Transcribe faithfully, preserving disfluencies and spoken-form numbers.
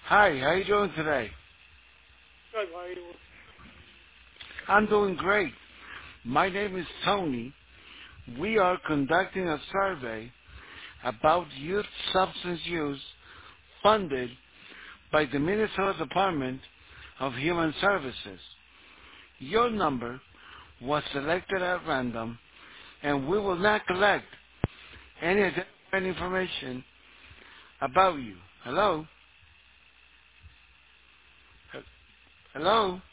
Hi, how you doing today? Good. How are you? I'm doing great. My name is Tony. We are conducting a survey about youth substance use funded by the Minnesota Department of Human Services. Your number was selected at random, and we will not collect any identifying information about you. Hello? Hello?